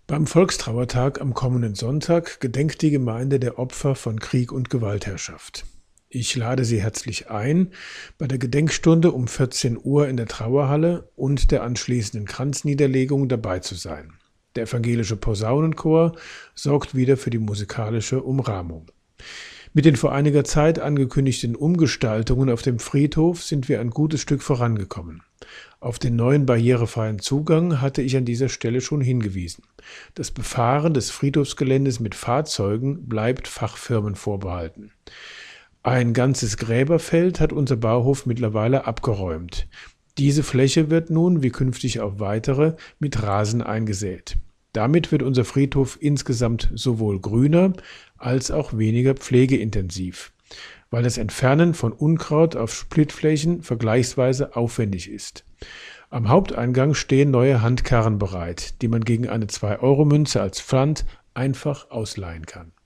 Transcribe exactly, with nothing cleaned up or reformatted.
Beim Volkstrauertag am kommenden Sonntag gedenkt die Gemeinde der Opfer von Krieg und Gewaltherrschaft. Ich lade Sie herzlich ein, bei der Gedenkstunde um vierzehn Uhr in der Trauerhalle und der anschließenden Kranzniederlegung dabei zu sein. Der evangelische Posaunenchor sorgt wieder für die musikalische Umrahmung. Mit den vor einiger Zeit angekündigten Umgestaltungen auf dem Friedhof sind wir ein gutes Stück vorangekommen. Auf den neuen barrierefreien Zugang hatte ich an dieser Stelle schon hingewiesen. Das Befahren des Friedhofsgeländes mit Fahrzeugen bleibt Fachfirmen vorbehalten. Ein ganzes Gräberfeld hat unser Bauhof mittlerweile abgeräumt. Diese Fläche wird nun, wie künftig auch weitere, mit Rasen eingesät. Damit wird unser Friedhof insgesamt sowohl grüner als auch weniger pflegeintensiv, weil das Entfernen von Unkraut auf Splittflächen vergleichsweise aufwendig ist. Am Haupteingang stehen neue Handkarren bereit, die man gegen eine zwei Euro Münze als Pfand einfach ausleihen kann.